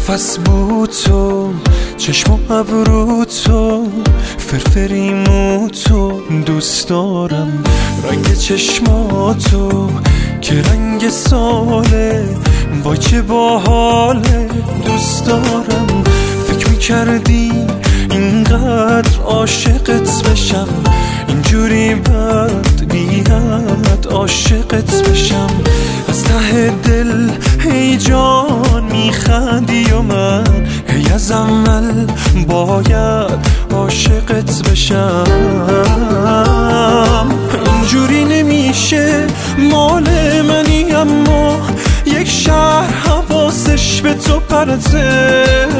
نفس بود تو، چشم و ابرو تو، فرفری مو تو، دوست دارم رنگ چشماتو که رنگ ساله، وای چه باحاله. دوست دارم فکر میکردی اینقدر عاشقت بشم، اینجوری بد بیاد عاشقت بشم. از ته دل هی جان میخندی و من هی از اول باید عاشقت بشم. اینجوری نمیشه، مال منی اما یک شهر حواسش به تو پرته.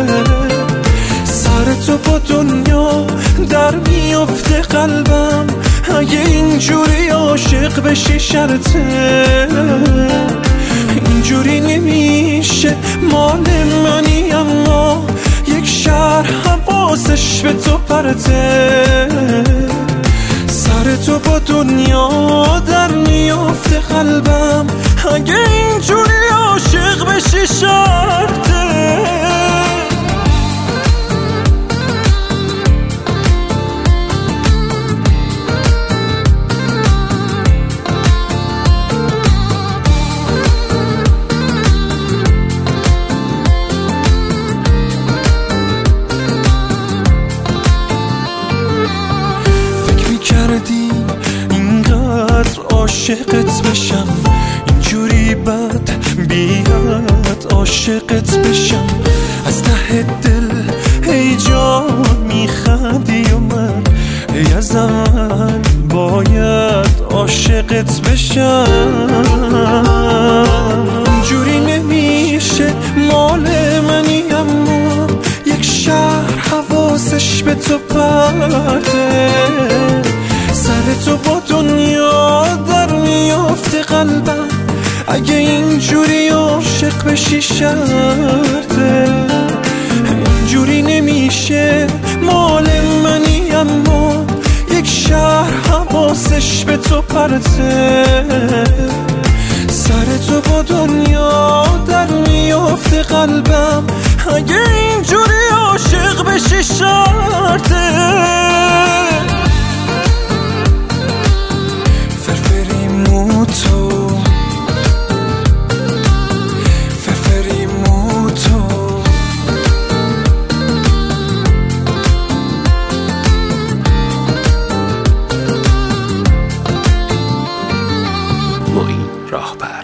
سر تو با دنیا در میافته قلبم، اگه اینجوری عاشق بشی شرطه. اینجوری نمیشه، مال منی اما یک شهر حواسش به تو پرته. سر تو با دنیا در میافته قلبم، اگه اینجوری عاشق بشی شرطه. اینقدر عاشقت بشم، اینجوری بد بیاد عاشقت بشم. از ته دل هی جان میخندی و من هی از اول باید عاشقت بشم. اینجوری نمیشه، مال منی اما یک شهر حواسش به تو پرته. سر تو با دنیا در میافته قلبم، اگه اینجوری عاشق بشی شرطه. اینجوری نمیشه، مال منی اما یک شهر حواسش به تو پرته. سر تو با دنیا در میافته قلبم، اگه اینجوری عاشق بشی شرطه. رهبر